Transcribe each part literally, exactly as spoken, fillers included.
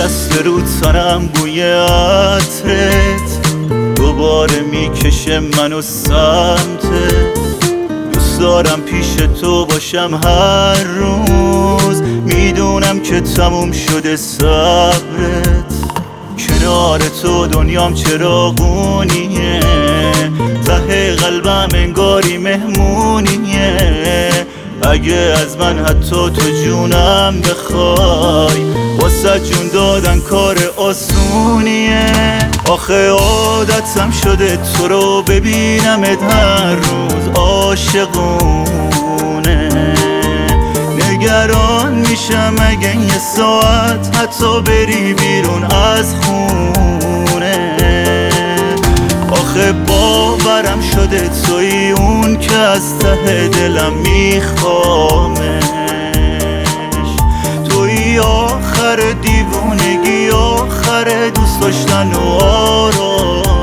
نشسته رو تنم بوی عطرت، دوباره میکشه منو سمتت. دوست دارم پیش تو باشم هر روز، میدونم که تموم شده صبرت. کنار تو دنیام چراغونیه، ته قلبم انگاری مهمونیه. اگه از من حتی تو جونم بخوای، واسه جون دادن کار آسونیه. آخه عادتم شده تو رو ببینمت هر روز عاشقونه. نگران میشم اگه یه ساعت حتی بری بیرون از خونه. آخه باورم شده توی اون که از ته دلم میخوامش. توی آخر دیوونگی، آخر دوست داشتن و آرامش.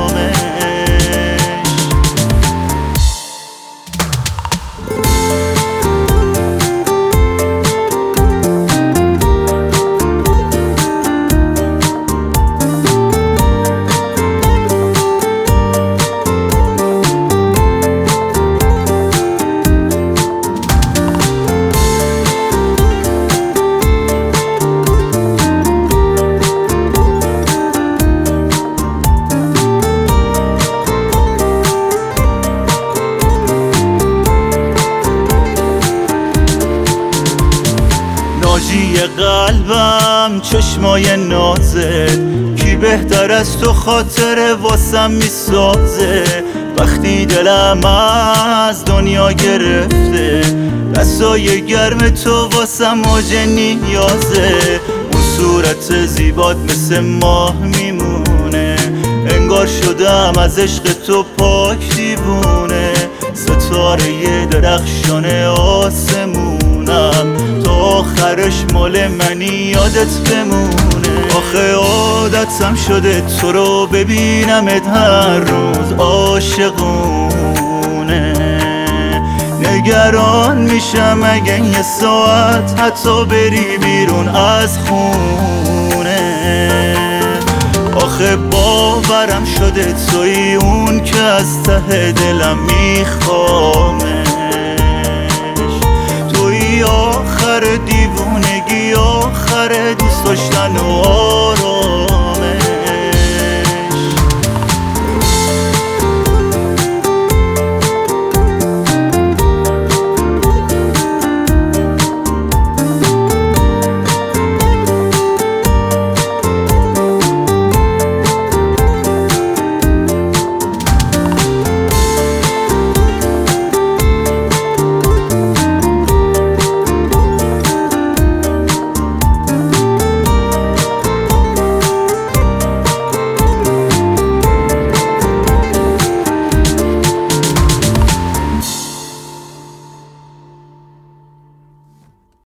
ناجی قلبم، چشمای نازت، کی بهتر از تو خاطر واسم میسازه. وقتی دلم از دنیا گرفته، دستای گرم تو واسم موج نیازه. اون صورت زیبات مثل ماه میمونه، انگار شدم از عشق تو پاک دیوونه. ستاره درخشان آسمونم، تا آخرش مال منی یادت بمونه. آخه عادتم شده تو رو ببینمت هر روز عاشقونه. نگران میشم اگه یه ساعت حتی بری بیرون از خونه. آخه باورم شده توی اون که از ته دلم میخوامش. توی آخر دیوونگی، آخر دوست داشتن و آرامش.